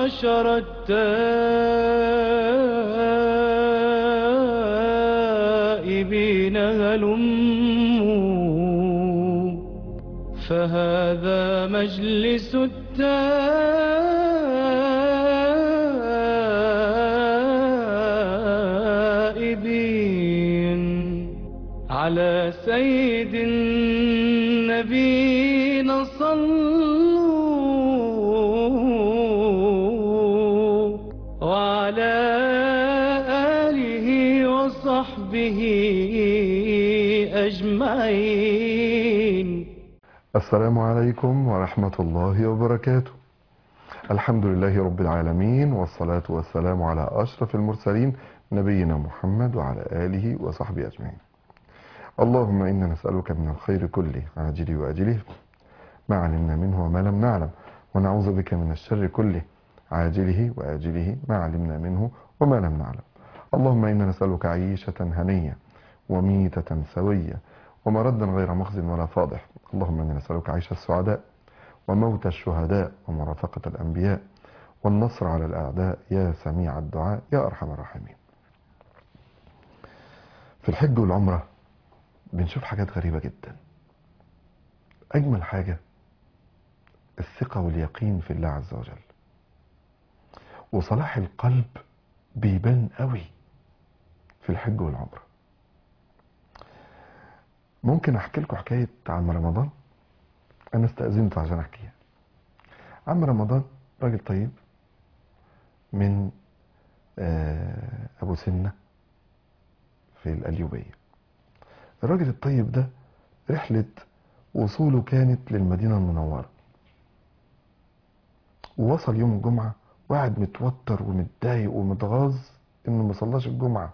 معشر التائبين هلموا، فهذا مجلس التائبين. على سيد النبينا صلوا، وعلى آله وصحبه أجمعين. السلام عليكم ورحمة الله وبركاته. الحمد لله رب العالمين، والصلاة والسلام على أشرف المرسلين نبينا محمد وعلى آله وصحبه أجمعين. اللهم إنا نسألك من الخير كله عاجله وآجله ما علمنا منه وما لم نعلم، ونعوذ بك من الشر كله عاجله وآجله ما علمنا منه وما لم نعلم. اللهم إنا نسألك عيشة هنية وميتة سوية ومردا غير مخزن ولا فاضح. اللهم إنا نسألك عيش السعداء وموت الشهداء ومرافقة الأنبياء والنصر على الأعداء يا سميع الدعاء يا أرحم الراحمين. في الحج والعمرة بنشوف حاجات غريبة جدا. أجمل حاجة الثقة واليقين في الله عز وجل، وصلاح القلب بيبان قوي في الحج والعمرة. ممكن أحكي لكم حكاية عم رمضان، أنا استأذنته عشان أحكيها. عم رمضان راجل طيب من أبو سنة في القليوبية. الراجل الطيب ده رحلة وصوله كانت للمدينة المنورة، ووصل يوم الجمعة وقعد متوتر ومتضايق ومتغاظ إنه ما صلاش الجمعة،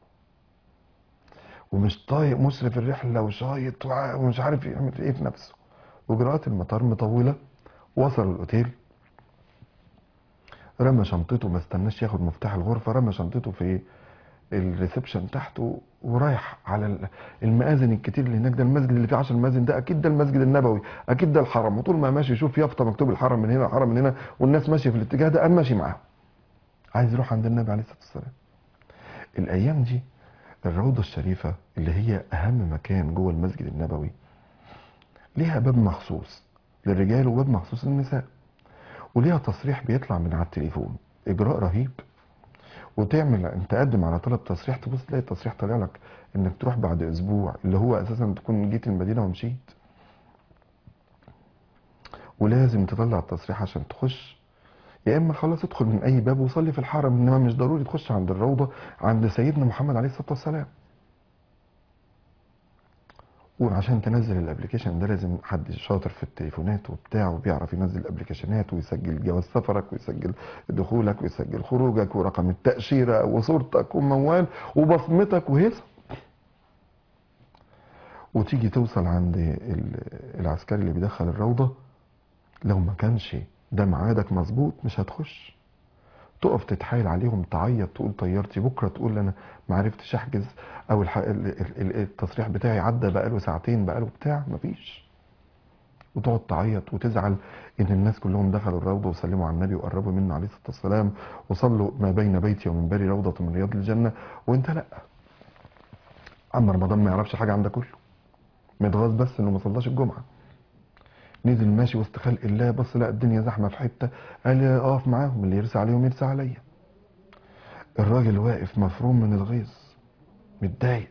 ومش طايق مسرف الرحلة وشايط ومش عارف يعمل ايه في نفسه، وإجراءات المطار مطولة. وصلوا الأوتيل، رمى شنطته، ما استناش ياخد مفتاح الغرفة، رمى شنطته في الريسبشن تحته ورايح على المآذن الكتير اللي هناك. ده المسجد اللي فيه 10 مآذن، ده أكيد ده المسجد النبوي، أكيد ده الحرم. وطول ما ماشي يشوف يافطة مكتوب الحرم من هنا الحرم من هنا، والناس ماشية في الاتجاه ده، قام ماشي معاهم عايز يروح عند النبي عليه الصلاة والسلام. الأيام دي الروضة الشريفة اللي هي أهم مكان جوه المسجد النبوي ليها باب مخصوص للرجال وباب مخصوص للنساء، وليها تصريح بيطلع من على التليفون، إجراء رهيب. وتعمل انت تقدم على طلب تصريح، تبص تلاقي التصريح طالع لك انك تروح بعد اسبوع، اللي هو اساسا تكون جيت المدينه ومشيت. ولازم تطلع التصريح عشان تخش، يا اما خلاص ادخل من اي باب وصلي في الحرم، انما مش ضروري تخش عند الروضه عند سيدنا محمد عليه الصلاه والسلام. وعشان تنزل الابلكيشن ده لازم حد شاطر في التليفونات وبتاع وبيعرف ينزل الابلكيشنات ويسجل جواز سفرك ويسجل دخولك ويسجل خروجك ورقم التأشيرة وصورتك وموال وبصمتك وهيصة. وتيجي توصل عند العسكري اللي بيدخل الروضة، لو ما كانش ده ميعادك مظبوط مش هتخش. تقف تتحايل عليهم، تعيط، تقول طيارتي بكره، تقول انا ما عرفتش احجز، او التصريح بتاعي عدى بقاله ساعتين بقاله بتاع، مفيش. وتقعد تعيط وتزعل ان الناس كلهم دخلوا الروضه وسلموا على النبي وقربوا منه عليه الصلاه والسلام وصلوا ما بين بيتي ومنبري روضه من رياض الجنه، وانت لا. عم رمضان ما يعرفش حاجه عن ده كله، متغاظ بس انه ما صلاش الجمعه. نزل ماشي وسط خلق الله، بص لقى الدنيا زحمه في حته، قال اقف معاهم، اللي يرسى عليهم يرسى عليا. الراجل واقف مفروم من الغيظ، متضايق،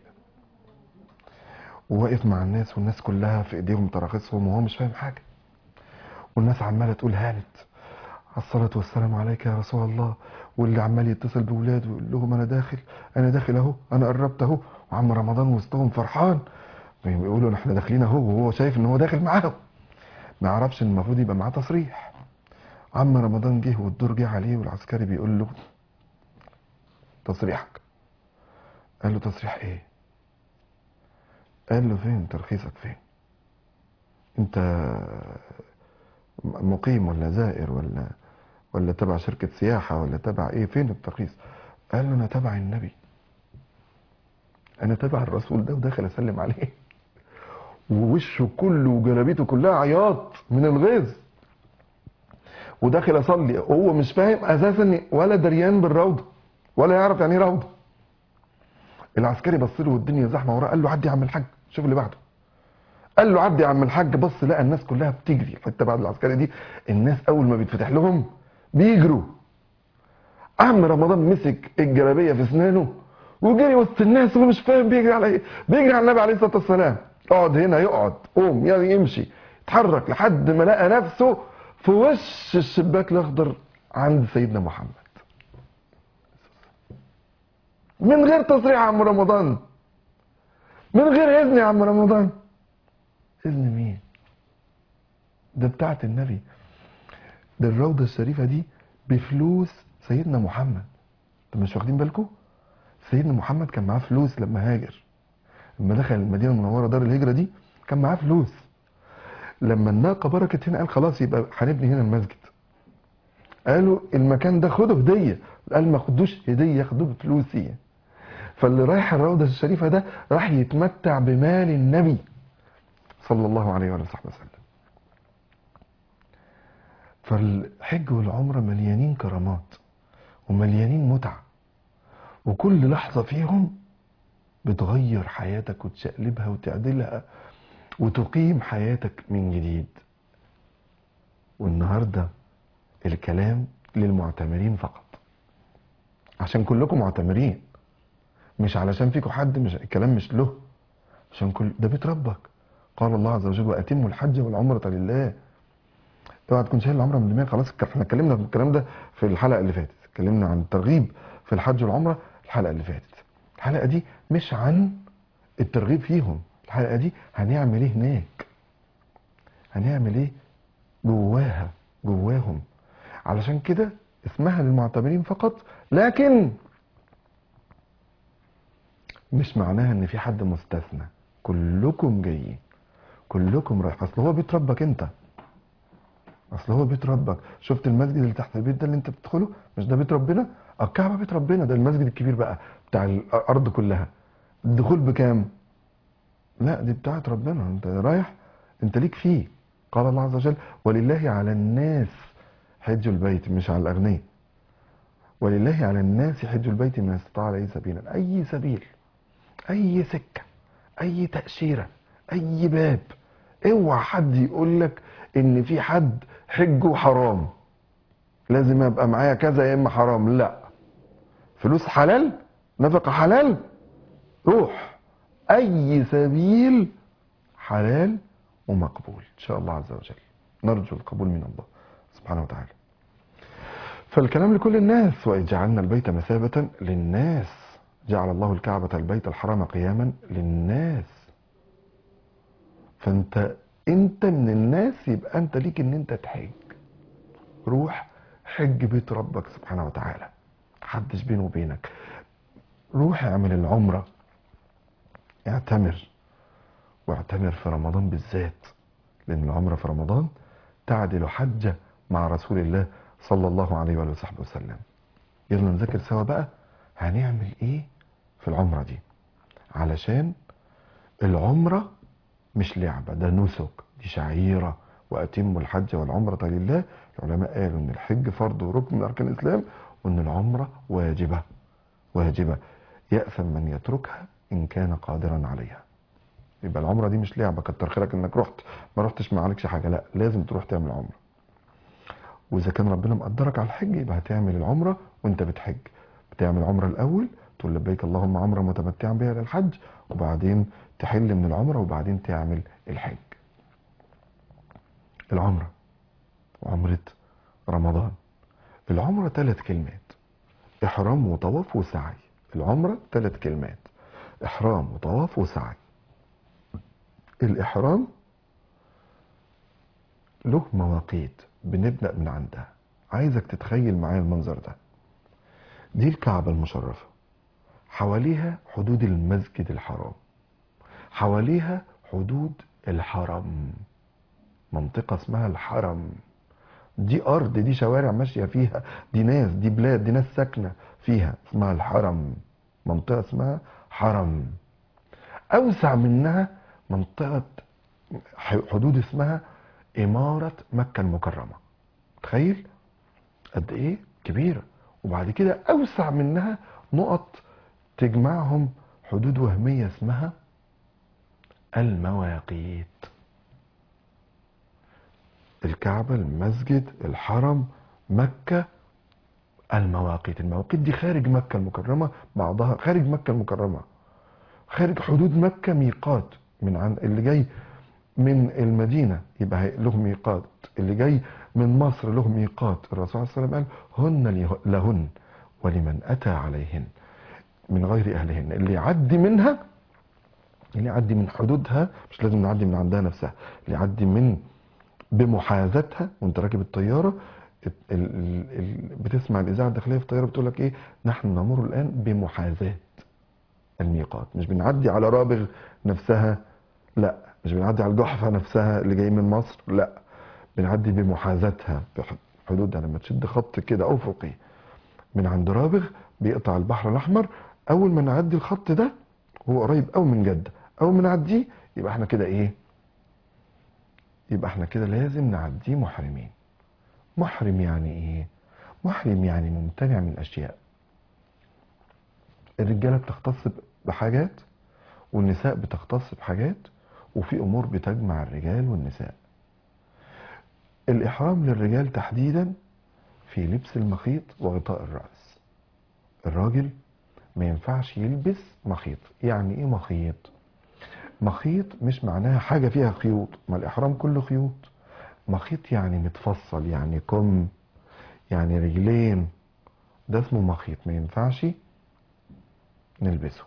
وواقف مع الناس، والناس كلها في ايديهم تراخيصهم وهو مش فاهم حاجه. والناس عماله تقول هانت الصلاه والسلام عليك يا رسول الله، واللي عمال يتصل باولاده ويقول لهم انا داخل انا داخل اهو، انا قربت اهو، وعم رمضان وسطهم فرحان بيقولوا احنا داخلين اهو، وهو شايف ان هو داخل معاهم، ما يعرفش ان المفروض يبقى معاه تصريح. عم رمضان جه والدور جه عليه، والعسكري بيقول له تصريحك. قال له تصريح ايه؟ قال له فين ترخيصك فين؟ انت مقيم ولا زائر ولا تبع شركة سياحة ولا تبع ايه؟ فين الترخيص؟ قال له انا تبع النبي، انا تبع الرسول ده وداخل اسلم عليه. ووشه كله وجلابيته كلها عياط من الغيظ. وداخل اصلي، هو مش فاهم اساسا ولا دريان بالروضه ولا يعرف يعني ايه روضه. العسكري بص له والدنيا زحمه وراه، قال له عدي يا عم الحاج، شوف اللي بعده. قال له عدي يا عم الحاج، بص لقى الناس كلها بتجري الحته بعد العسكري دي، الناس اول ما بيتفتح لهم بيجروا. عم رمضان مسك الجلابيه في اسنانه وجري وسط الناس ومش فاهم بيجري على ايه، بيجري على النبي عليه الصلاه والسلام. اقعد هنا يقعد، قوم يمشي، اتحرك لحد ما لقى نفسه في وش الشباك الاخضر عند سيدنا محمد من غير تصريح يا عم رمضان، من غير اذن يا عم رمضان. اذن مين؟ ده بتاعت النبي، ده الروضه الشريفه دي بفلوس سيدنا محمد. انتوا مش واخدين بالكم؟ سيدنا محمد كان معاه فلوس لما هاجر، لما دخل المدينه المنوره دار الهجره دي كان معاه فلوس. لما الناقه بركت هنا قال خلاص يبقى هنبني هنا المسجد. قالوا المكان ده خده هديه، قال ما خدوش هديه، خدوه بفلوسي. فاللي رايح الروضه الشريفه ده راح يتمتع بمال النبي صلى الله عليه وآله وصحبه وسلم. فالحج والعمره مليانين كرامات ومليانين متعه، وكل لحظه فيهم بتغير حياتك وتشقلبها وتعدلها وتقيم حياتك من جديد. والنهارده الكلام للمعتمرين فقط، عشان كلكم معتمرين، مش علشان فيكم حد، مش الكلام مش له، عشان كل ده بيت ربك. قال الله عز وجل واتموا الحج والعمره لله. اوعى تكون شايل العمره من دماغك. خلاص احنا اتكلمنا في الكلام ده في الحلقه اللي فاتت، اتكلمنا عن الترغيب في الحج والعمره الحلقه اللي فاتت. الحلقه دي مش عن الترغيب فيهم، الحلقه دي هنعمل ايه هناك، هنعمل ايه جواهم. علشان كده اسمها للمعتمرين فقط، لكن مش معناها ان في حد مستثنى، كلكم جايين، كلكم رايح. اصل هو بيت ربك انت، اصل هو بيت ربك. شفت المسجد اللي تحت البيت ده اللي انت بتدخله، مش ده بيت ربنا؟ الكعبه بيت ربنا، ده المسجد الكبير بقى بتاع الارض كلها. الدخول بكام؟ لا دي بتاعت ربنا، انت رايح انت ليك فيه. قال الله عز وجل ولله على الناس حج البيت، مش على الاغنياء. ولله على الناس حج البيت من استطاع اليه سبيلا. اي سبيل، اي سكه، اي تاشيره، اي باب. اوعى حد يقول لك ان في حد حجه حرام، لازم ابقى معايا كذا يا اما حرام. لا، فلوس حلال، نفقه حلال، روح. اي سبيل حلال ومقبول ان شاء الله عز وجل، نرجو القبول من الله سبحانه وتعالى. فالكلام لكل الناس. وإذ جعلنا البيت مثابة للناس، جعل الله الكعبة البيت الحرام قياما للناس. انت من الناس، يبقى انت ليك ان انت تحج. روح حج بيت ربك سبحانه وتعالى، محدش بينه وبينك. روح اعمل العمرة، اعتمر، واعتمر في رمضان بالذات، لان العمرة في رمضان تعدل حجة مع رسول الله صلى الله عليه وآله وصحبه وسلم. يلا نذاكر سوا بقى هنعمل ايه في العمرة دي، علشان العمرة مش لعبة، ده نسك، دي شعيرة. وأتموا الحج والعمرة لله. العلماء قالوا ان الحج فرض وركن من أركان الإسلام، وان العمرة واجبة، واجبة يأثم من يتركها إن كان قادرا عليها. يبقى العمرة دي مش لعبة، كتر خيرك انك رحت، ما رحتش ما عليكش حاجة، لا لازم تروح تعمل عمرة. واذا كان ربنا مقدرك على الحج يبقى هتعمل العمرة وانت بتحج. بتعمل عمرة الاول، تقول لبيك اللهم عمرة متمتعا بها للحج، وبعدين تحل من العمرة وبعدين تعمل الحج. العمرة وعمرة رمضان. العمرة 3 كلمات: احرام وطواف وسعي. العمرة 3 كلمات: احرام وطواف وسعي. الاحرام له مواقيت بنبدأ من عندها. عايزك تتخيل معايا المنظر ده. دي الكعبة المشرفة، حواليها حدود المسجد الحرام، حواليها حدود الحرم، منطقة اسمها الحرم. دي أرض، دي شوارع ماشية فيها، دي ناس، دي بلاد، دي ناس ساكنة فيها، اسمها الحرم، منطقة اسمها حرم. أوسع منها منطقة حدود اسمها إمارة مكة المكرمة. تخيل قد ايه؟ كبيرة. وبعد كده اوسع منها نقط تجمعهم حدود وهمية اسمها المواقيت. الكعبة، المسجد، الحرم، مكة، المواقيت دي خارج مكة المكرمة، بعضها خارج مكة المكرمة، خارج حدود مكة ميقات. من عند اللي جاي من المدينة يبقى له ميقات، اللي جاي من مصر له ميقات. الرسول صلى الله عليه وسلم قال هن لهن ولمن أتى عليهن من غير أهلهن. اللي يعدي منها، اللي يعدي من حدودها، مش لازم نعدي من عندها نفسها، اللي يعدي من بمحاذاتها. وانت راكب الطيارة بتسمع الإذاعة الداخلية في الطيارة بتقول لك إيه؟ نحن نمر الآن بمحاذاة الميقات. مش بنعدي على رابغ نفسها، لا. مش بنعدي على الجحفة نفسها اللي جاي من مصر، لا. بنعدي بمحاذاتها بحدودها. لما تشد خط كده أفقي من عند رابغ بيقطع البحر الأحمر، أول ما نعدي الخط ده هو قريب أوي من جدة، أول ما نعديه يبقى احنا كده إيه؟ يبقى احنا كده لازم نعديه محرمين. محرم يعني إيه؟ محرم يعني ممتنع من أشياء. الرجالة بتختص بحاجات والنساء بتختص بحاجات، وفي أمور بتجمع الرجال والنساء. الإحرام للرجال تحديدا في لبس المخيط وغطاء الرأس. الراجل ما ينفعش يلبس مخيط. يعني ايه مخيط؟ مخيط مش معناها حاجة فيها خيوط، ما الإحرام كله خيوط. مخيط يعني متفصل، يعني كم، يعني رجلين، ده اسمه مخيط، ما ينفعش نلبسه.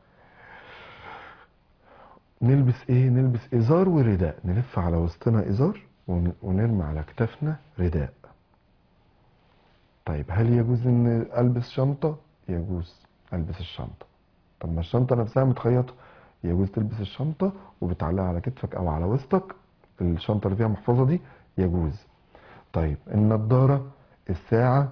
نلبس ايه؟ نلبس ازار ورداء، نلف على وسطنا ازار ونرمي على كتافنا رداء. طيب هل يجوز ان البس شنطة؟ يجوز البس الشنطة. طب ما الشنطة نفسها متخيطة، يجوز تلبس الشنطة وبتعلقها على كتفك او على وسطك، الشنطة اللي فيها محفظة دي يجوز. طيب النضارة، الساعة،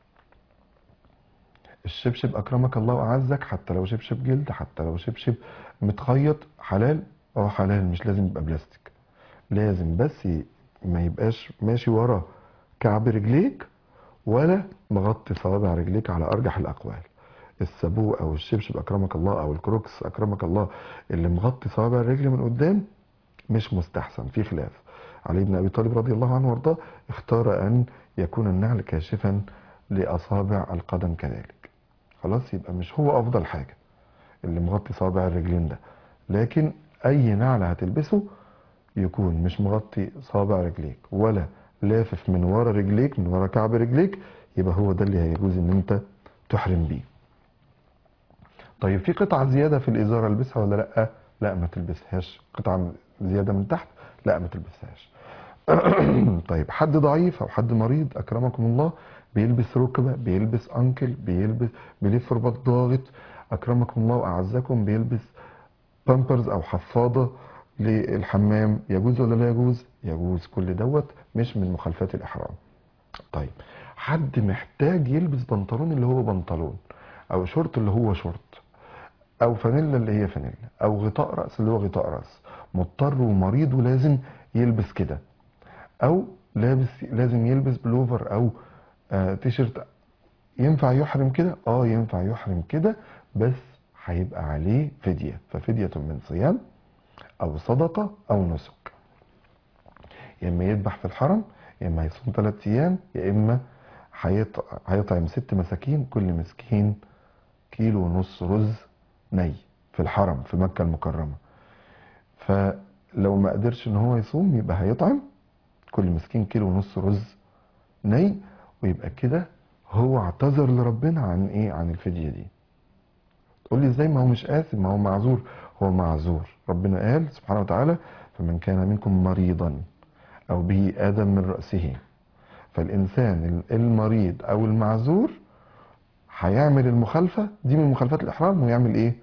الشبشب اكرمك الله واعزك، حتى لو شبشب جلد، حتى لو شبشب متخيط، حلال. اه حلال، مش لازم يبقى بلاستيك. لازم بس ما يبقاش ماشي ورا كعب رجليك ولا مغطي صوابع رجليك على ارجح الاقوال. السابوه او الشبشب اكرمك الله او الكروكس اكرمك الله اللي مغطي صوابع الرجل من قدام مش مستحسن، في خلاف. علي بن ابي طالب رضي الله عنه وارضاه اختار ان يكون النعل كاشفا لاصابع القدم كذلك. خلاص، يبقى مش هو افضل حاجه اللي مغطي صوابع الرجلين ده، لكن اي نعل هتلبسه يكون مش مغطي صوابع رجليك ولا لافف من ورا رجليك، من ورا كعب رجليك، يبقى هو ده اللي هيجوز ان انت تحرم بيه. طيب في قطعة زيادة في الإزار ألبسها ولا لأ؟ لا ما تلبسهاش. قطعة زيادة من تحت لا ما تلبسهاش. طيب حد ضعيف أو حد مريض أكرمكم الله بيلبس ركبة، بيلبس أنكل، بيلف رباط ضاغط أكرمكم الله وأعزكم، بيلبس بامبرز أو حفاضة للحمام، يجوز ولا لا يجوز؟ يجوز. كل دوت مش من مخالفات الإحرام. طيب حد محتاج يلبس بنطلون اللي هو بنطلون، أو شورت اللي هو شورت، او فانيلا اللي هي فانيلا، او غطاء راس اللي هو غطاء راس، مضطر ومريض ولازم يلبس كده، او لازم يلبس بلوفر او تيشرت، ينفع يحرم كده؟ اه ينفع يحرم كده، بس هيبقى عليه فدية، ففدية من صيام او صدقة او نسك. يا اما يذبح في الحرم، يا اما هيصوم 3 ايام، يا اما هيطعم 6 مساكين، كل مسكين كيلو ونص رز ني في الحرم في مكة المكرمة. فلو ما قدرش ان هو يصوم يبقى هيطعم كل مسكين كيلو ونص رز ني، ويبقى كده هو اعتذر لربنا عن ايه؟ عن الفدية دي. تقول لي ازاي؟ ما هو مش آثم، ما هو معذور. هو معذور، ربنا قال سبحانه وتعالى فمن كان منكم مريضا او به آذى من رأسه. فالإنسان المريض او المعذور هيعمل المخالفة دي من مخالفات الإحرام، ويعمل ايه؟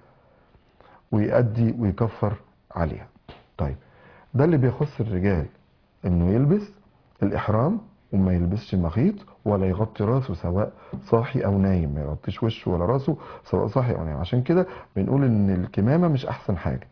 ويؤدي ويكفر عليها. طيب ده اللي بيخص الرجال، انه يلبس الإحرام وما يلبسش مخيط ولا يغطي راسه سواء صاحي او نايم، ما يغطيش وشه ولا راسه سواء صاحي او نايم. عشان كده بنقول ان الكمامة مش احسن حاجة.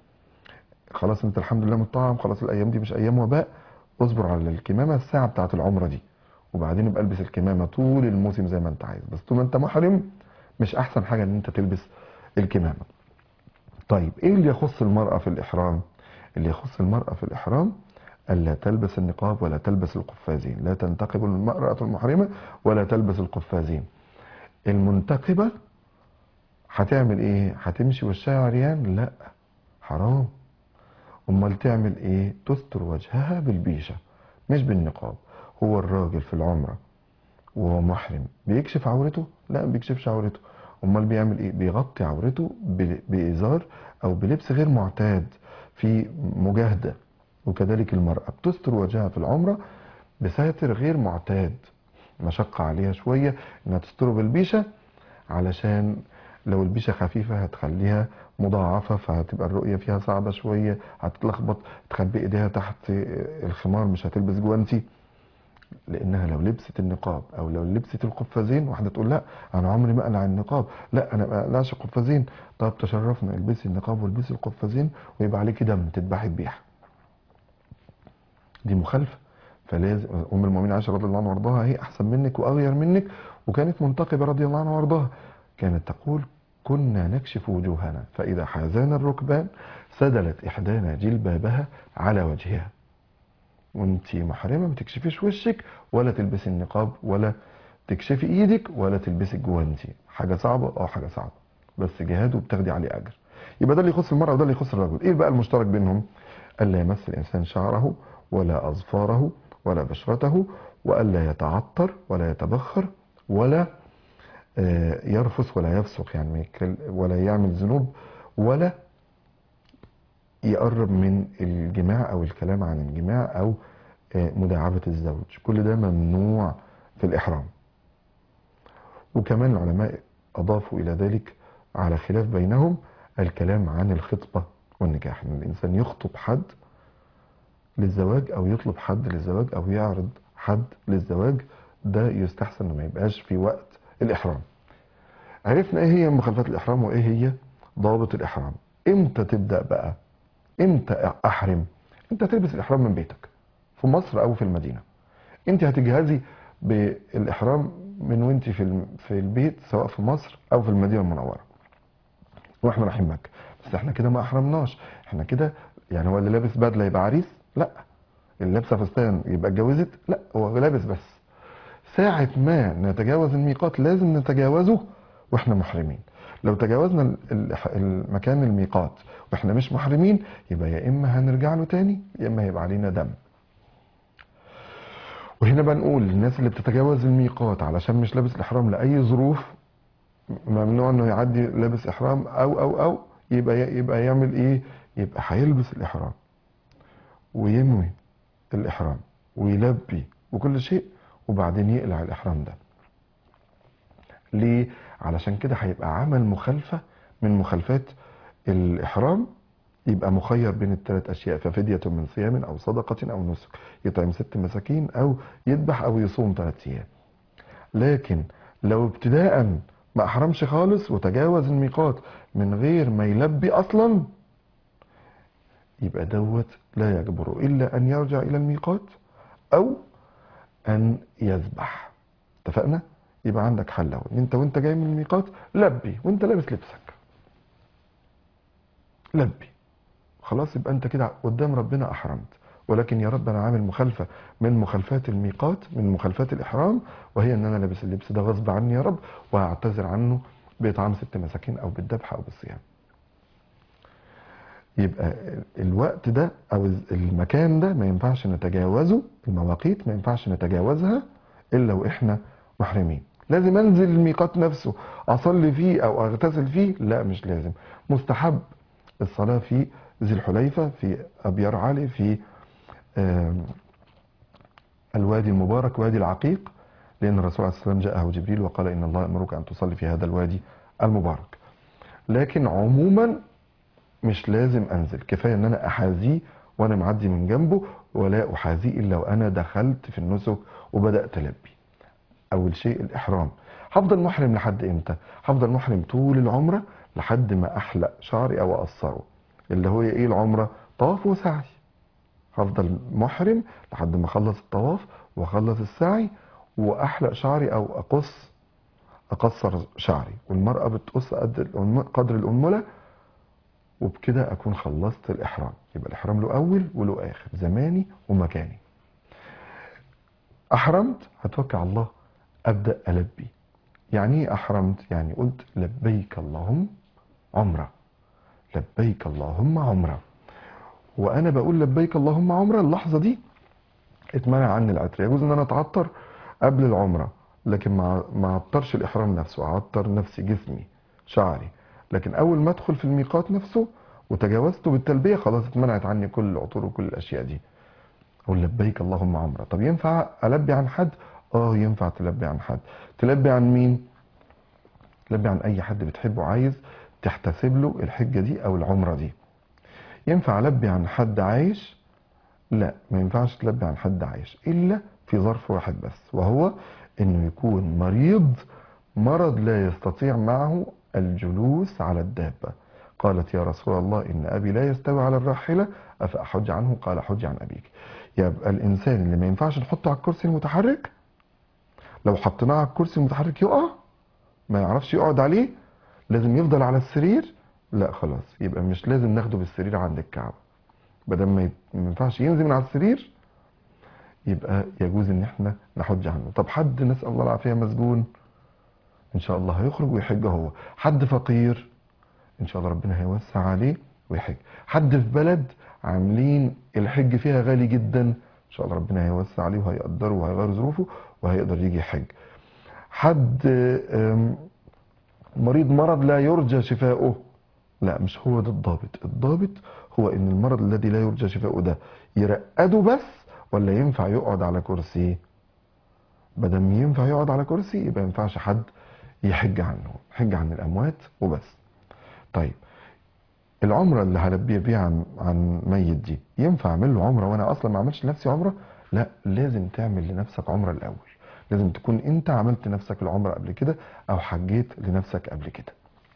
خلاص انت الحمد لله مطعم، خلاص الايام دي مش ايام وباء، اصبر على الكمامة الساعة بتاعت العمرة دي، وبعدين يبقى البس الكمامه طول الموسم زي ما انت عايز، بس طول ما انت محرم مش احسن حاجه ان انت تلبس الكمامه. طيب ايه اللي يخص المراه في الاحرام؟ اللي يخص المراه في الاحرام الا تلبس النقاب ولا تلبس القفازين، لا تنتقب المراه المحرمه ولا تلبس القفازين. المنتقبه هتعمل ايه؟ هتمشي وشها عريان؟ لا، حرام. امال تعمل ايه؟ تستر وجهها بالبيشه مش بالنقاب. هو الراجل في العمره وهو محرم بيكشف عورته؟ لا، ما بيكشفش عورته. امال بيعمل ايه؟ بيغطي عورته بازار او بلبس غير معتاد في مجاهده. وكذلك المراه بتستر وجهها في العمره بساتر غير معتاد، مشقه عليها شويه انها تستره بالبيشه، علشان لو البيشه خفيفه هتخليها مضاعفه فهتبقى الرؤيه فيها صعبه شويه، هتتلخبط، تخبي ايديها تحت الخمار، مش هتلبس جوانتي. لانها لو لبست النقاب او لو لبست القفازين، واحده تقول لا انا عمري ما اقلع النقاب، لا انا ما اقلعش القفازين. طب تشرفنا، البسي النقاب والبسي القفازين ويبقى عليكي دم تذبحي بيها. دي مخالفه. فلازم ام المؤمنين عائشه رضي الله عنها وارضاها، هي احسن منك واغير منك وكانت منتقبه رضي الله عنها وارضاها، كانت تقول كنا نكشف وجوهنا فاذا حازانا الركبان سدلت احدانا جلبابها على وجهها. وانتي محرمه ما تكشفيش وشك ولا تلبسي النقاب ولا تكشفي ايدك ولا تلبسي الجوانتي. حاجه صعبه، حاجه صعبه، بس جهاد وبتاخدي عليه اجر. يبقى ده اللي يخص المراه وده اللي يخص الرجل. ايه بقى المشترك بينهم؟ الا يمس الانسان شعره ولا اظفاره ولا بشرته، والا يتعطر ولا يتبخر ولا يرفث ولا يفسق، يعني ولا يعمل ذنوب ولا يقرب من الجماع او الكلام عن الجماع او مداعبة الزوج. كل ده ممنوع في الإحرام. وكمان العلماء أضافوا إلى ذلك على خلاف بينهم الكلام عن الخطبة والنكاح، ان الإنسان يخطب حد للزواج أو يطلب حد للزواج أو يعرض حد للزواج، ده يستحسن إنه ما يبقاش في وقت الإحرام. عرفنا إيه هي مخالفات الإحرام وإيه هي ضوابط الإحرام. إمتى تبدأ بقى؟ إمتى أحرم؟ أنت تلبس الإحرام من بيتك في مصر أو في المدينة. انت هتجهزي بالاحرام من وانت في البيت سواء في مصر او في المدينه المنوره واحنا رايحين مكه. بس احنا كده ما احرمناش، احنا كده يعني هو اللي لابس بدله يبقى عريس؟ لا. اللي لابسه فستان يبقى اتجوزت؟ لا، هو لابس بس. ساعه ما نتجاوز الميقات لازم نتجاوزه واحنا محرمين. لو تجاوزنا المكان الميقات واحنا مش محرمين يبقى يا اما هنرجع له تاني يا اما هيبقى علينا دم. وهنا بقى نقول الناس اللي بتتجاوز الميقات علشان مش لابس الاحرام لاي ظروف، ممنوع انه يعدي لابس احرام او يبقى يعمل ايه؟ يبقى هيلبس الاحرام وينوي الاحرام ويلبي وكل شيء وبعدين يقلع الاحرام ده. ليه؟ علشان كده هيبقى عمل مخالفه من مخالفات الاحرام، يبقى مخير بين الثلاث اشياء، ففدية من صيام او صدقة او نسك، يطعم 6 مساكين او يذبح او يصوم 3 ايام. لكن لو ابتداء ما احرمش خالص وتجاوز الميقات من غير ما يلبي اصلا، يبقى دوت لا يجبر الا ان يرجع الى الميقات او ان يذبح. اتفقنا؟ يبقى عندك حل اهو، ان انت وانت جاي من الميقات لبي وانت لابس لبسك، لبي خلاص، يبقى انت كده قدام ربنا احرمت. ولكن يا رب انا عامل مخالفه من مخالفات الميقات، من مخالفات الاحرام، وهي ان انا لابس اللبس ده غصب عني يا رب، وهعتذر عنه باطعام 6 مساكين او بالذبح او بالصيام. يبقى الوقت ده او المكان ده ما ينفعش نتجاوزه، المواقيت ما ينفعش نتجاوزها الا واحنا محرمين. لازم انزل الميقات نفسه اصلي فيه او اغتسل فيه؟ لا، مش لازم. مستحب الصلاة في ذي الحليفة، في أبيار علي، في الوادي المبارك وادي العقيق، لأن الرسول عليه الصلاة والسلام جاءه جبريل وقال إن الله يأمرك أن تصلي في هذا الوادي المبارك. لكن عموما مش لازم أنزل، كفاية أن أنا أحاذيه وأنا معدي من جنبه، ولا أحاذيه إلا وأنا دخلت في النسك وبدأت ألبي. أول شيء الإحرام. هفضل محرم لحد إمتى؟ هفضل محرم طول العمرة لحد ما أحلق شعري أو أقصره، اللي هو ايه العمره؟ طواف وسعي. هفضل محرم لحد ما اخلص الطواف واخلص السعي واحلق شعري او اقصر شعري، والمرأة بتقص قدر الأنملة، وبكده اكون خلصت الاحرام. يبقى الاحرام له اول وله اخر، زماني ومكاني. احرمت، هتوكل على الله، ابدا البي. يعني ايه احرمت؟ يعني قلت لبيك اللهم عمره، لبيك اللهم عمره. وانا بقول لبيك اللهم عمره، اللحظه دي اتمنع عني العطر. يجوز ان انا اتعطر قبل العمره، لكن ما اعطرش الاحرام نفسه، اعطر نفسي، جسمي، شعري. لكن اول ما ادخل في الميقات نفسه وتجاوزته بالتلبيه، خلاص اتمنعت عني كل العطور وكل الاشياء دي. اقول لبيك اللهم عمره. طب ينفع البي عن حد؟ اه ينفع تلبي عن حد. تلبي عن مين؟ تلبي عن اي حد بتحبه، عايز تحتسب له الحجه دي او العمره دي. ينفع البي عن حد عايش؟ لا، ما ينفعش تلبي عن حد عايش الا في ظرف واحد بس، وهو انه يكون مريض، مرض لا يستطيع معه الجلوس على الدابة. قالت يا رسول الله إن أبي لا يستوي على الراحلة أفأحج عنه؟ قال حج عن أبيك. يبقى الإنسان اللي ما ينفعش نحطه على الكرسي المتحرك، لو حطيناه على الكرسي المتحرك يقع، ما يعرفش يقعد عليه، لازم يفضل على السرير، لا خلاص يبقى مش لازم ناخده بالسرير عند الكعبة. بدل ما ينفعش ينزل من على السرير، يبقى يجوز ان احنا نحج عنه. طب حد نسأل الله العافية مسجون، ان شاء الله هيخرج ويحج هو. حد فقير، ان شاء الله ربنا هيوسع عليه ويحج. حد في بلد عاملين الحج فيها غالي جدا، ان شاء الله ربنا هيوسع عليه وهيقدره وهيغير ظروفه وهيقدر يجي يحج. حد مريض مرض لا يرجى شفاؤه، لا مش هو ده الضابط. الضابط هو ان المرض الذي لا يرجى شفاؤه ده يرقده بس، ولا ينفع يقعد على كرسي. بدل ينفع يقعد على كرسي، يبقى ما ينفعش حد يحج عنه، حج عن الاموات وبس. طيب العمره اللي هلبيه بيها عن ميت دي، ينفع اعمل له عمره وانا اصلا ما عملتش لنفسي عمره؟ لا، لازم تعمل لنفسك عمره الاول. لازم تكون انت عملت لنفسك العمره قبل كده، او حجيت لنفسك قبل كده.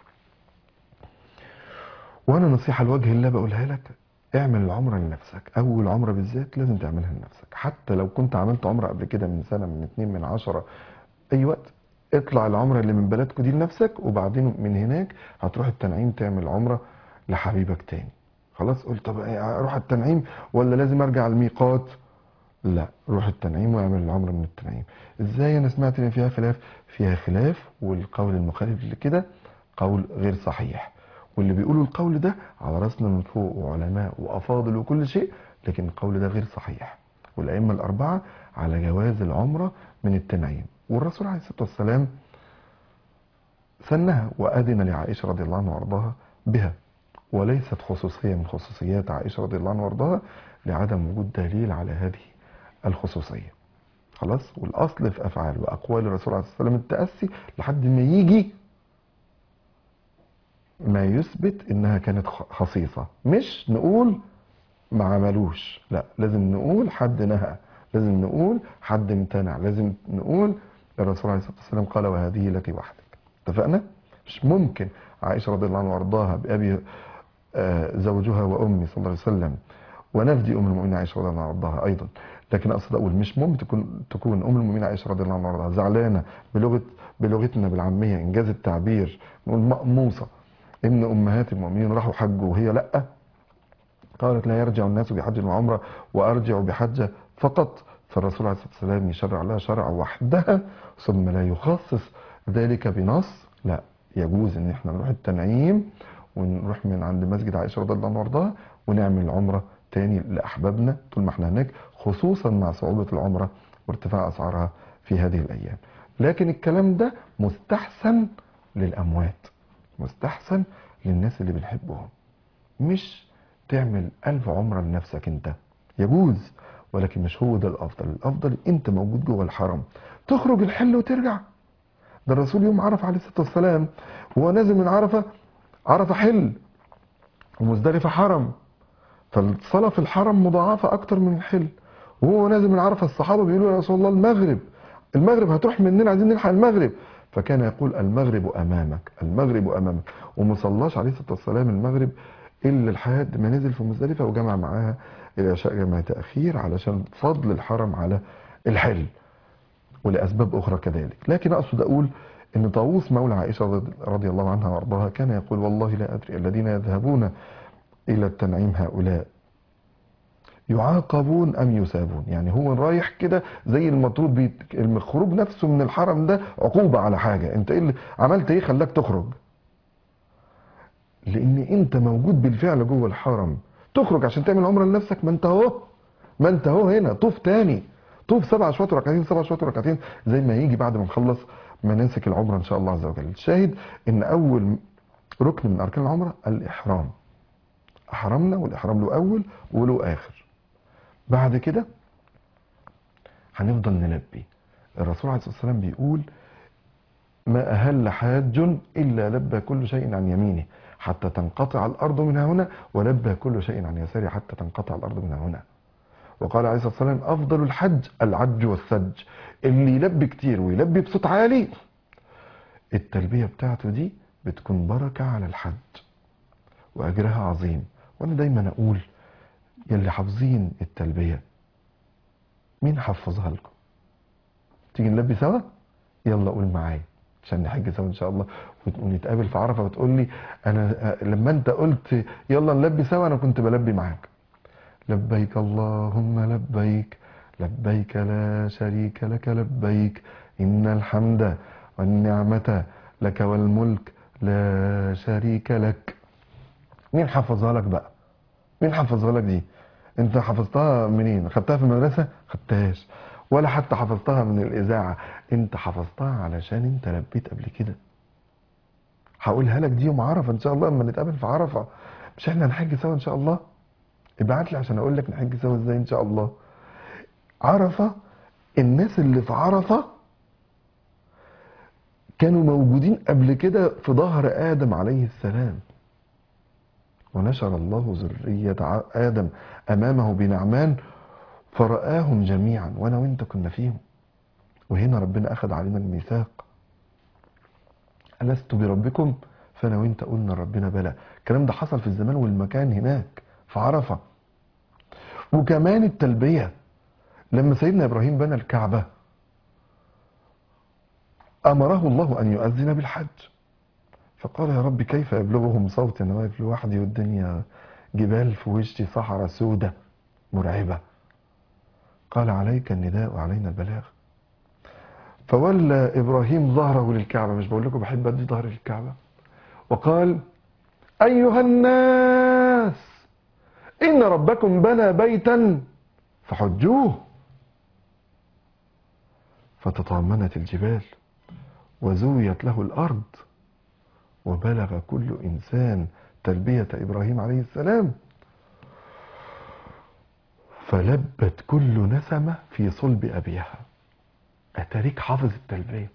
وانا نصيحه لوجه الله بقولها لك، اعمل العمره لنفسك. اول عمره بالذات لازم تعملها لنفسك، حتى لو كنت عملت عمره قبل كده من سنه، من 2، من 10، اي وقت. اطلع العمره اللي من بلدكم دي لنفسك، وبعدين من هناك هتروح التنعيم تعمل عمره لحبيبك تاني. خلاص قلت طب اروح التنعيم ولا لازم ارجع الميقات؟ لا، روح التنعيم واعمل العمره من التنعيم. ازاي؟ انا سمعت ان فيها خلاف. فيها خلاف، والقول المخالف لكده قول غير صحيح. واللي بيقولوا القول ده على راسنا من فوق، وعلماء وافاضل وكل شيء، لكن القول ده غير صحيح. والائمه الاربعه على جواز العمره من التنعيم، والرسول عليه الصلاه والسلام سنها واذن لعائشه رضي الله عنها وارضاها بها، وليست خصوصيه من خصوصيات عائشه رضي الله عنها وارضاها، لعدم وجود دليل على هذه الخصوصيه. خلاص. والاصل في افعال واقوال الرسول عليه الصلاه والسلام التاسي لحد ما يجي ما يثبت انها كانت خصيصه. مش نقول ما عملوش، لا، لازم نقول حد نهى، لازم نقول حد امتنع، لازم نقول الرسول عليه الصلاه والسلام قال وهذه لك وحدك. اتفقنا؟ مش ممكن عائشه رضي الله عنها وارضاها بابي زوجها وامي صلى الله عليه وسلم، ونفدي ام المؤمنين عائشه رضي الله عنها وارضاها ايضا. لكن اقصد اقول مش ممكن تكون ام المؤمنين عائشه رضي الله عنها وارضاها زعلانه بلغتنا بالعاميه، انجاز التعبير، نقول مقموصه ان امهات المؤمنين راحوا حجوا وهي لا. قالت لا يرجع الناس بحج وعمره وارجع بحجه فقط. فالرسول عليه الصلاه والسلام يشرع لها شرع وحدها، ثم لا يخصص ذلك بنص. لا، يجوز ان احنا نروح التنعيم ونروح من عند مسجد عائشه رضي الله عنها وارضاها ونعمل العمره تاني لاحبابنا طول ما احنا هناك، خصوصا مع صعوبه العمره وارتفاع اسعارها في هذه الايام. لكن الكلام ده مستحسن للاموات، مستحسن للناس اللي بنحبهم. مش تعمل 1000 عمرة لنفسك انت، يجوز، ولكن مش هو ده الافضل. الافضل انت موجود جوه الحرم، تخرج الحل وترجع. ده الرسول يوم عرفه عليه الصلاه والسلام وهو نازل من عرفه، عرفه حل ومزدلفه حرم، فالصلاه في الحرم مضاعفه اكتر من الحل. وهو نازل من عرفه الصحابه بيقولوا يا رسول الله المغرب هتروح مننا، عايزين نلحق المغرب. فكان يقول المغرب امامك، المغرب امامك. ومصلاش عليه الصلاه والسلام المغرب الا لحد ما نزل في مزدلفه وجمع معاها العشاء جمع تاخير، علشان فضل الحرم على الحل. ولأسباب أخرى كذلك. لكن أقصد أقول إن طاووس مولى عائشة رضي الله عنها وأرضاها كان يقول والله لا أدري الذين يذهبون إلى التنعيم هؤلاء يعاقبون أم يثابون. يعني هو رايح كده زي المطرود، الخروج نفسه من الحرم ده عقوبة على حاجة. انت ايه اللي عملت، ايه خلاك تخرج؟ لان انت موجود بالفعل جوه الحرم. تخرج عشان تعمل عمرة لنفسك؟ ما انت اهو هنا. طوف تاني، طوف 7 اشواط وركعتين، 7 اشواط وركعتين زي ما يجي بعد ما نخلص مناسك العمرة ان شاء الله عز وجل. الشاهد ان اول ركن من اركان العمرة الاحرام. احرمنا، والاحرام له اول وله اخر. بعد كده هنفضل نلبي. الرسول عليه الصلاة والسلام بيقول ما أهل حاج إلا لبى كل شيء عن يمينه حتى تنقطع الأرض منها هنا، ولبى كل شيء عن يساره حتى تنقطع الأرض منها هنا. وقال عليه الصلاة والسلام أفضل الحج العج والسج. اللي يلبي كتير ويلبي بصوت عالي التلبية بتاعته دي بتكون بركة على الحج وأجرها عظيم. وأنا دايما أقول يلي حافظين التلبية مين حفظها لكم؟ تيجي نلبي سوا؟ يلا قول معايا عشان نحج سوا ان شاء الله ونتقابل في عرفه وتقول لي انا لما انت قلت يلا نلبي سوا انا كنت بلبي معاك. لبيك اللهم لبيك، لبيك لا شريك لك لبيك، ان الحمد والنعمه لك والملك لا شريك لك. مين حفظها لك بقى؟ مين حفظها لك دي؟ انت حفظتها منين؟ خدتها في المدرسه؟ خدتهاش. ولا حتى حفظتها من الاذاعه. انت حفظتها علشان انت لبيت قبل كده. هقولها لك دي يوم عرفه ان شاء الله لما نتقابل في عرفه. مش احنا هنحج سوا ان شاء الله؟ ابعت لي عشان اقول لك نحج سوا ازاي ان شاء الله. عرفه، الناس اللي في عرفه كانوا موجودين قبل كده في ظهر ادم عليه السلام، ونشر الله ذريه ادم امامه بنعمان فرآهم جميعا، وانا وانت كنا فيهم. وهنا ربنا اخذ علينا الميثاق ألست بربكم؟ فانا وانت قلنا ربنا بلى. الكلام ده حصل في الزمان والمكان هناك في عرفة. وكمان التلبية لما سيدنا ابراهيم بنى الكعبة امره الله ان يؤذن بالحج، فقال يا رب كيف يبلغهم صوتي انا واقف لوحدي والدنيا جبال في وشي صحراء سودة مرعبة. قال عليك النداء وعلينا البلاغ. فولى ابراهيم ظهره للكعبه، مش بقول لكم بحب ادي ظهري للكعبه، وقال ايها الناس ان ربكم بنى بيتا فحجوه. فتطامنت الجبال وزويت له الارض وبلغ كل انسان تلبيه ابراهيم عليه السلام، فلبت كل نسمه في صلب ابيها. اتاريك حافظ التلبيه.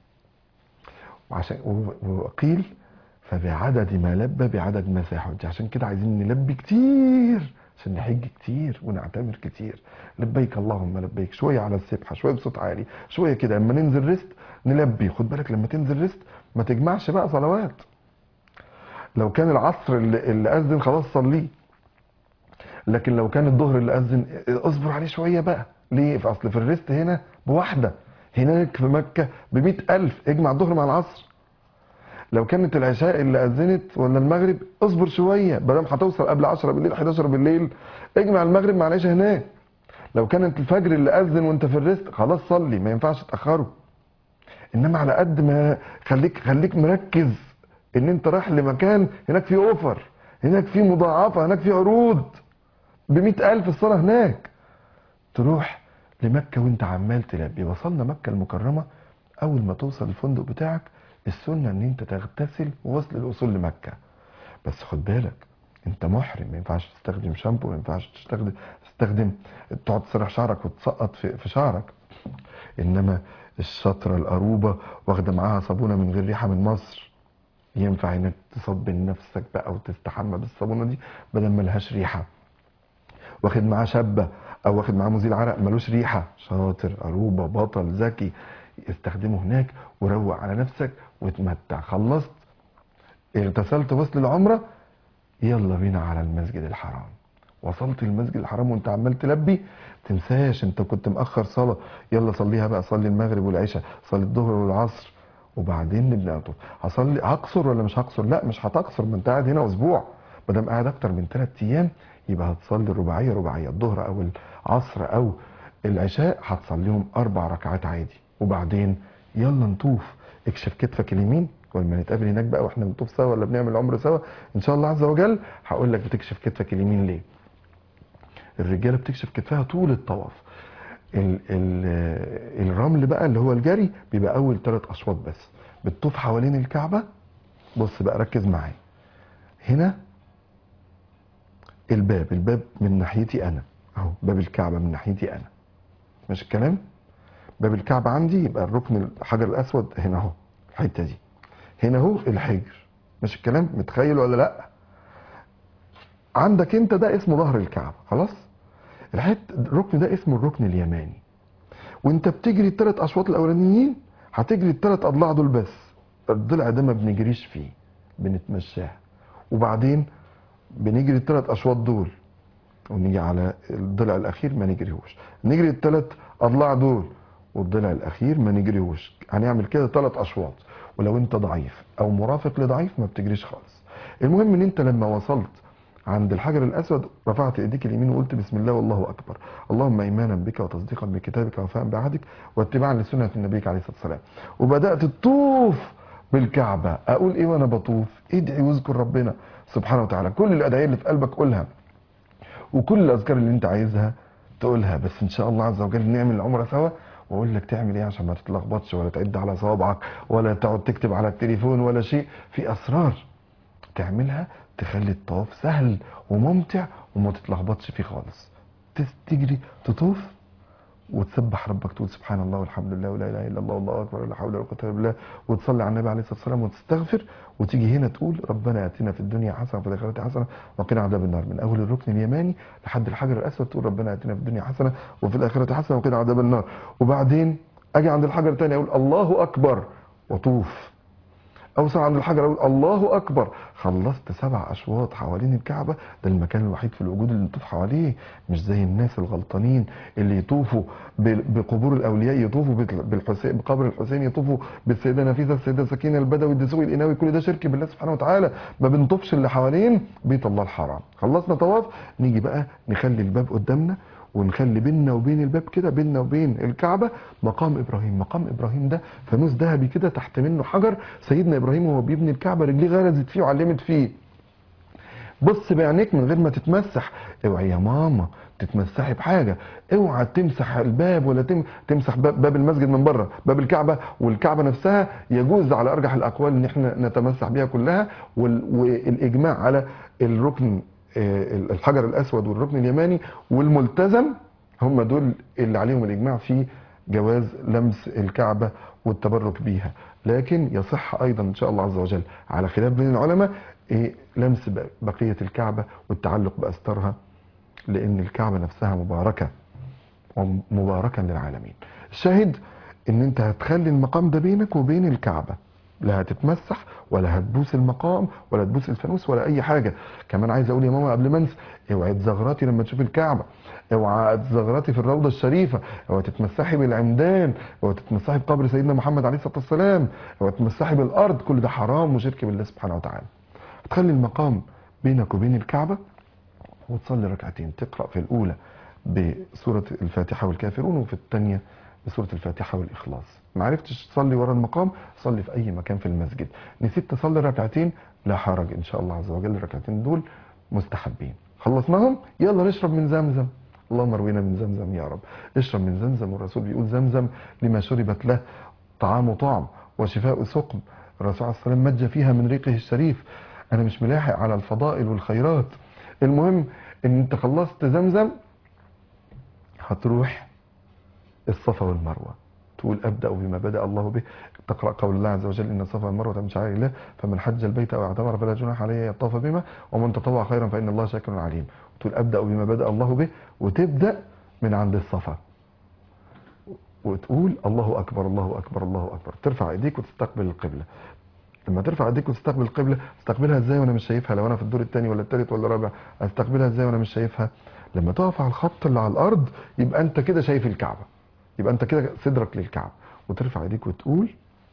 وقيل فبعدد ما لبى بعدد ما سيحج. عشان كده عايزين نلبي كتير عشان نحج كتير ونعتمر كتير. لبيك اللهم لبيك، شويه على السبحه، شويه بصوت عالي، شويه كده. اما ننزل ريست نلبي. خد بالك لما تنزل ريست ما تجمعش بقى صلوات. لو كان العصر اللي اذن خلاص صليه، لكن لو كان الظهر اللي اذن اصبر عليه شويه بقى. ليه؟ في اصل في الريست هنا بواحده، هناك في مكه ب100,000. اجمع الظهر مع العصر. لو كانت العشاء اللي اذنت ولا المغرب اصبر شويه، بدل هتوصل قبل 10 بالليل 11 بالليل اجمع المغرب مع العشاء هناك. لو كانت الفجر اللي اذن وانت في الريست خلاص صلي، ما ينفعش تاخره. انما على قد ما خليك مركز ان انت رايح لمكان هناك فيه اوفر، هناك فيه مضاعفه، هناك فيه عروض ب100,000 الصلاه هناك. تروح لمكه وانت عمال تلبي. وصلنا مكه المكرمه، اول ما توصل الفندق بتاعك السنه ان انت تغتسل ووصل الوصول لمكه. بس خد بالك انت محرم، ما ينفعش تستخدم شامبو، ما ينفعش تستخدم تقعد تسرح شعرك وتسقط في شعرك. انما الشطره القروبه واخده معاها صابونه من غير ريحه من مصر، ينفع انك تصب نفسك بقى وتستحمى بالصابونه دي بدل ما لهاش ريحه. واخد معاه شابه او واخد معاه مزيل عرق ملوش ريحه، شاطر قروبه بطل ذكي، استخدمه هناك وروق على نفسك وتمتع. خلصت اغتسلت وصل العمره، يلا بينا على المسجد الحرام. وصلت المسجد الحرام وانت عمال تلبي، تنساش انت كنت مأخر صلاة، يلا صليها بقى، صلي المغرب والعشاء، صلي الظهر والعصر، وبعدين نبدا نطوف. هقصر ولا مش هقصر؟ لا مش هتقصر، ما انت قاعد هنا اسبوع، ما دام قاعد اكتر من 3 ايام يبقى هتصلي الرباعيه رباعيه، الظهر او العصر او العشاء هتصليهم 4 ركعات عادي، وبعدين يلا نطوف. اكشف كتفك اليمين، ولما نتقابل هناك بقى واحنا بنطوف سوا ولا بنعمل عمره سوا ان شاء الله عز وجل هقول لك بتكشف كتفك اليمين ليه. الرجاله بتكشف كتفها طول الطواف. الرمل بقى اللي هو الجري بيبقى اول 3 اشواط بس، بتطوف حوالين الكعبه. بص بقى ركز معايا، هنا الباب من ناحيتي انا اهو، باب الكعبه من ناحيتي انا، ماشي الكلام؟ باب الكعبه عندي يبقى الركن الحجر الاسود هنا اهو، الحته دي هنا اهو الحجر، ماشي الكلام؟ متخيل ولا لا؟ عندك انت ده اسمه ظهر الكعبه، خلاص؟ الركن ده اسمه الركن اليماني. وانت بتجري ال3 اشواط الاولانيين هتجري ال3 اضلاع دول بس، الضلع ده ما بنجريش فيه، بنتمشاه، وبعدين بنجري ال3 اشواط دول ونيجي على الضلع الاخير ما نجريهوش، نجري ال3 اضلاع دول والضلع الاخير ما نجريهوش. هنعمل كده 3 اشواط، ولو انت ضعيف او مرافق لضعيف ما بتجريش خالص. المهم ان انت لما وصلت عند الحجر الاسود رفعت ايديك اليمين وقلت بسم الله والله اكبر، اللهم ايمانا بك وتصديقا بكتابك ووفاء بعهدك واتباعا لسنه نبيك عليه الصلاه والسلام، وبدات تطوف بالكعبه. اقول ايه وانا بطوف؟ ادعي واذكر ربنا سبحانه وتعالى، كل الادعيه اللي في قلبك قولها، وكل الاذكار اللي انت عايزها تقولها. بس ان شاء الله عز وجل نعمل العمره سوا، واقول لك تعمل ايه عشان ما تتلخبطش ولا تعد على صوابعك ولا تقعد تكتب على التليفون ولا شيء. في اسرار تعملها تخلي الطواف سهل وممتع وما تتلخبطش فيه خالص. تجري تطوف وتسبح ربك، تقول سبحان الله والحمد لله ولا اله الا الله والله اكبر ولا حول ولا قوه الا بالله، وتصلي على النبي عليه الصلاه والسلام وتستغفر، وتيجي هنا تقول ربنا اتنا في الدنيا حسنه وفي الاخره حسنه وقنا عذاب النار. من اول الركن اليماني لحد الحجر الاسود تقول ربنا اتنا في الدنيا حسنه وفي الاخره حسنه وقنا عذاب النار. وبعدين اجي عند الحجر الثاني اقول الله اكبر واطوف، اوصل عند الحجر اقول الله اكبر. خلصت 7 اشواط حوالين الكعبه، ده المكان الوحيد في الوجود اللي نطوف حواليه، مش زي الناس الغلطانين اللي يطوفوا بقبور الاولياء، يطوفوا بالحسين، بقبر الحسين، يطوفوا بالسيده نفيسه، السيده سكينه، البدوي، الدسوقي، القناوي، كل ده شرك بالله سبحانه وتعالى. ما بنطوفش اللي حوالين بيت الله الحرام. خلصنا طواف نيجي بقى نخلي الباب قدامنا، ونخلي بيننا وبين الباب كده، بيننا وبين الكعبه مقام ابراهيم. مقام ابراهيم ده فانوس ذهبي كده تحت منه حجر، سيدنا ابراهيم وهو بيبني الكعبه رجليه غرزت فيه وعلمت فيه. بص بعينيك من غير ما تتمسح، اوعي يا ماما تتمسحي بحاجه، اوعى تمسح الباب ولا تمسح باب المسجد من بره، باب الكعبه والكعبه نفسها يجوز على ارجح الاقوال ان احنا نتمسح بيها كلها. والاجماع على الركن الحجر الاسود والركن اليماني والملتزم هم دول اللي عليهم الاجماع في جواز لمس الكعبه والتبرك بيها. لكن يصح ايضا ان شاء الله عز وجل على خلاف بين العلماء لمس بقيه الكعبه والتعلق باستارها، لان الكعبه نفسها مباركه ومباركا للعالمين. الشاهد ان انت هتخلي المقام ده بينك وبين الكعبه، لا هتتمسح ولا هتبوس المقام ولا تبوس الفانوس ولا اي حاجه. كمان عايز اقول يا ماما قبل ما انسى، اوعي تزغرطي لما تشوفي الكعبه، اوعي تزغرطي في الروضه الشريفه، اوعي تتمسحي بالعمدان، اوعي تتمسحي بقبر سيدنا محمد عليه الصلاه والسلام، اوعي تتمسحي بالارض، كل ده حرام وشرك بالله سبحانه وتعالى. هتخلي المقام بينك وبين الكعبه وتصلي ركعتين، تقرا في الاولى بسوره الفاتحه والكافرون وفي الثانيه بسوره الفاتحه والاخلاص. ما عرفتش تصلي ورا المقام صلي في اي مكان في المسجد. نسيت تصلي ركعتين لا حرج ان شاء الله عز وجل، الركعتين دول مستحبين. خلصناهم يلا نشرب من زمزم، اللهم اروينا من زمزم يا رب. اشرب من زمزم، والرسول بيقول زمزم لما شربت له طعام طعم وشفاء سقم، الرسول عليه الصلاه والسلام مج فيها من ريقه الشريف. انا مش ملاحق على الفضائل والخيرات. المهم ان انت خلصت زمزم هتروح الصفا والمروه، تقول ابدا بما بدا الله به، تقرا قول الله عز وجل ان الصفا والمروه من شعائر الله فمن حج البيت او اعتمر فلا جناح عليه يطاف بهما ومن تطوع خيرا فان الله شاكر عليم. تقول ابدا بما بدا الله به، وتبدا من عند الصفا وتقول الله اكبر الله اكبر الله اكبر، ترفع ايديك وتستقبل القبله. لما ترفع ايديك وتستقبل القبله، استقبلها ازاي وانا مش شايفها؟ لو انا في الدور الثاني ولا الثالث ولا الرابع، استقبلها ازاي وانا مش شايفها؟ لما تقف على الخط اللي على الارض يبقى انت كده شايف الكعبه، يبقى انت كده صدرك للكعبه، وترفع ايديك وتقول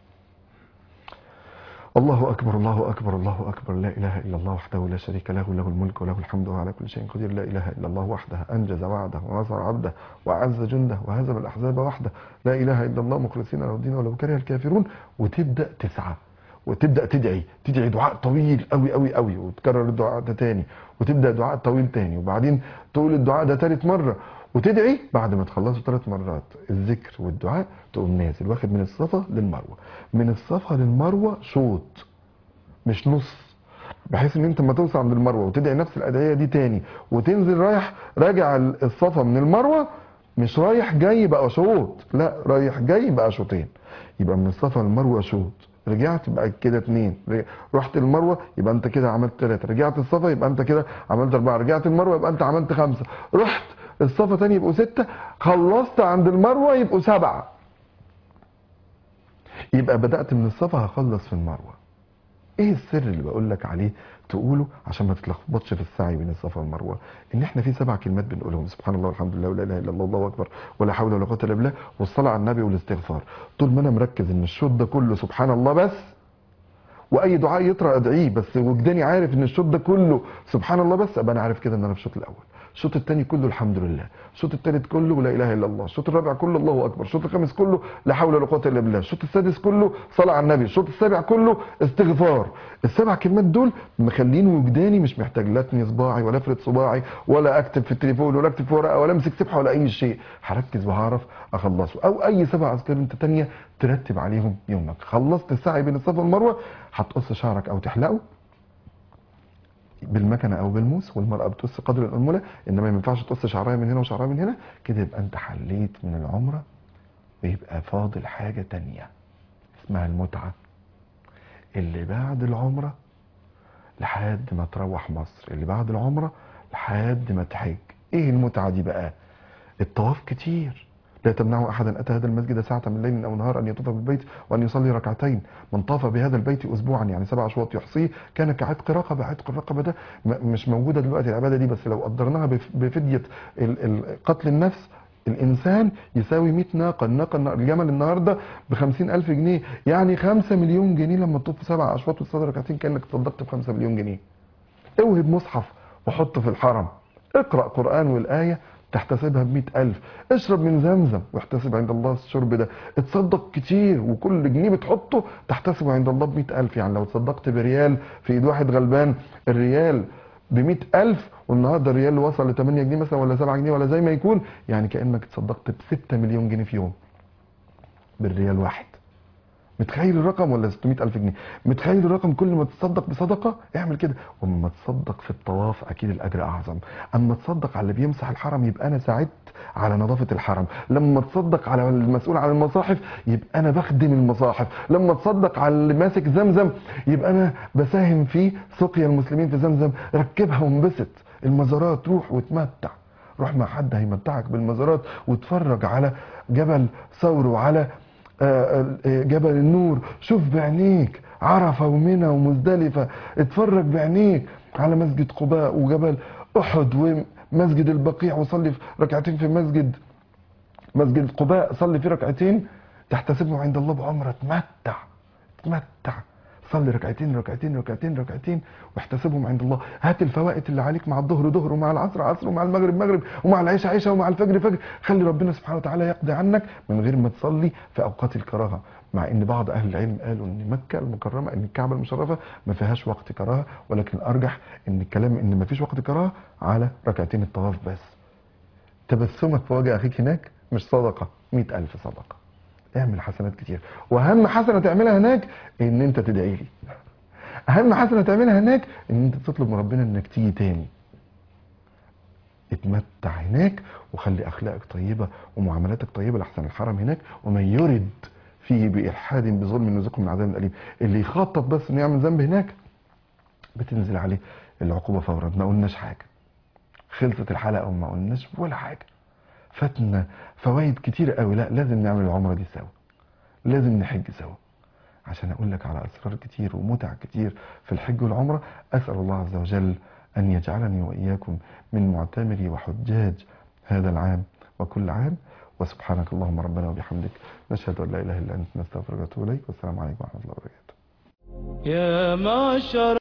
الله اكبر الله اكبر الله اكبر، لا اله الا الله وحده لا شريك له، له الملك وله الحمد وهو على كل شيء قدير، لا اله الا الله وحده انجز وعده ونصر عبده واعز جنده وهزم الاحزاب وحده، لا اله الا الله مخلصين له الدين ولو كره الكافرون. وتبدا تسعى وتبدا تدعي دعاء طويل قوي قوي قوي، وتكرر الدعاء ده تاني، وتبدا دعاء طويل تاني، وبعدين تقول الدعاء ده تالت مره، وتدعي بعد ما تخلصوا 3 مرات الذكر والدعاء تقوم نازل واخد من الصفا للمروه. من الصفا للمروه شوط مش نص، بحيث ان انت لما توصل عند المروه وتدعي نفس الادعيه دي تاني وتنزل رايح راجع الصفا من المروه، مش رايح جاي بقى شوط، لا رايح جاي بقى شوطين. يبقى من الصفا للمروه شوط، رجعت بقى كده 2، رحت المروه يبقى انت كده عملت 3، رجعت الصفا يبقى انت كده عملت 4، رجعت المروه يبقى انت عملت 5، رحت الصفا تاني يبقوا 6، خلصت عند المروه يبقوا 7. يبقى بدأت من الصفا هخلص في المروه. ايه السر اللي بقول لك عليه تقوله عشان ما تتلخبطش في السعي بين الصفا والمروه؟ ان احنا في 7 كلمات بنقولهم، سبحان الله والحمد لله ولا اله الا الله والله اكبر ولا حول ولا قوه الا بالله والصلاه على النبي والاستغفار. طول ما انا مركز ان الشوط ده كله سبحان الله بس، واي دعاء يطرى ادعيه بس وجداني عارف ان الشوط ده كله سبحان الله بس، ابقى انا عارف كده ان انا في الشوط الاول. الشوط الثاني كله الحمد لله، الشوط الثالث كله لا اله الا الله، الشوط الرابع كله الله اكبر، الشوط الخامس كله لا حول ولا قوه الا بالله، الشوط السادس كله صلاه على النبي، الشوط السابع كله استغفار. ال7 كلمات دول مخلين وجداني مش محتاج لا اتني صباعي ولا افرد صباعي ولا اكتب في التليفون ولا اكتب في ورقه ولا امسك سبحه ولا اي شيء، هركز وهعرف اخلصه. او اي 7 اذكار انت تانيه ترتب عليهم يومك. خلصت السعي بين الصفا والمروه، هتقص شعرك او تحلقه بالمكنه او بالموس، والمراه بتقص قدر الانمله، انما ما ينفعش تقص شعرها من هنا وشعرها من هنا كده. يبقى انت حليت من العمره، ويبقى فاضل حاجه تانيه اسمها المتعه اللي بعد العمره لحد ما تروح مصر، اللي بعد العمره لحد ما تحج. ايه المتعه دي بقى؟ الطواف كتير. لا تمنعوا احدا اتى هذا المسجد ساعه من ليل او نهار ان يطوف بالبيت وان يصلي ركعتين، من طاف بهذا البيت اسبوعا، يعني 7 اشواط يحصيه كان كعتق رقبه. عتق الرقبه ده مش موجوده دلوقتي العباده دي، بس لو قدرناها بفديه قتل النفس، الانسان يساوي 100 ناقه. الجمل النهارده ب 50,000 جنيه، يعني 5 مليون جنيه. لما تطوف 7 اشواط وتصلي ركعتين كانك تصدقت ب 5 مليون جنيه. اوهب مصحف وحطه في الحرم، اقرأ قرآن والآية تحتسبها ب100,000، اشرب من زمزم واحتسب عند الله الشرب ده، اتصدق كتير وكل جنيه بتحطه تحتسبه عند الله ب100,000. يعني لو تصدقت بريال في ايد واحد غلبان، الريال ب100,000، والنهارده الريال وصل ل8 جنيه مثلا ولا 7 جنيه ولا زي ما يكون، يعني كأنك تصدقت ب6 مليون جنيه في يوم بالريال واحد. متخيل الرقم؟ ولا 600,000 جنيه؟ متخيل الرقم؟ كل ما تصدق بصدقه اعمل كده. واما تصدق في الطواف اكيد الاجر اعظم. اما تصدق على اللي بيمسح الحرم يبقى انا ساعدت على نظافه الحرم. لما تصدق على المسؤول عن المصاحف يبقى انا بخدم المصاحف. لما تصدق على اللي ماسك زمزم يبقى انا بساهم في سقيا المسلمين في زمزم. ركبها وانبسط. المزارات روح وتمتع، روح مع حد هيمتعك بالمزارات، واتفرج على جبل ثور وعلى جبل النور. شوف بعينيك عرفة ومنى ومزدلفة، اتفرج بعينيك على مسجد قباء وجبل احد ومسجد البقيع، وصلي في ركعتين في مسجد قباء، صلي في ركعتين تحتسبه عند الله بعمرة. تمتع صلي ركعتين ركعتين ركعتين ركعتين واحتسبهم عند الله. هات الفوائت اللي عليك مع الظهر ظهر، ومع العصر عصر، ومع المغرب مغرب، ومع العشاء عشاء، ومع الفجر فجر. خلي ربنا سبحانه وتعالى يقضي عنك من غير ما تصلي في اوقات الكراهه. مع ان بعض اهل العلم قالوا ان مكه المكرمه، ان الكعبه المشرفه ما فيهاش وقت كراهه، ولكن الارجح ان الكلام ان ما فيش وقت كراهه على ركعتين الطواف بس. تبسمك في وجه اخيك هناك مش صدقه، 100,000 صدقه. اعمل حسنات كتير. واهم حسنه تعملها هناك ان انت تدعي لي. اهم حسنه تعملها هناك ان انت تطلب من ربنا انك تيجي تاني. اتمتع هناك وخلي اخلاقك طيبه ومعاملاتك طيبه لاحسن الحرم هناك ومن يرد فيه بالحاد بظلم نذقه من عذاب اليم. اللي يخطط بس انه يعمل ذنب هناك بتنزل عليه العقوبه فورا. ما قلناش حاجه، خلصت الحلقه وما قلناش ولا حاجه، فاتنا فوائد كتير قوي. لا، لازم نعمل العمره دي سوا، لازم نحج سوا عشان اقول لك على اسرار كتير ومتع كتير في الحج والعمرة. اسأل الله عز وجل ان يجعلني واياكم من معتمري وحجاج هذا العام وكل عام. وسبحانك اللهم ربنا وبحمدك، نشهد ان لا اله الا انت، نستغفرك ونتوب اليك. والسلام عليكم ورحمة الله وبركاته. يا معشر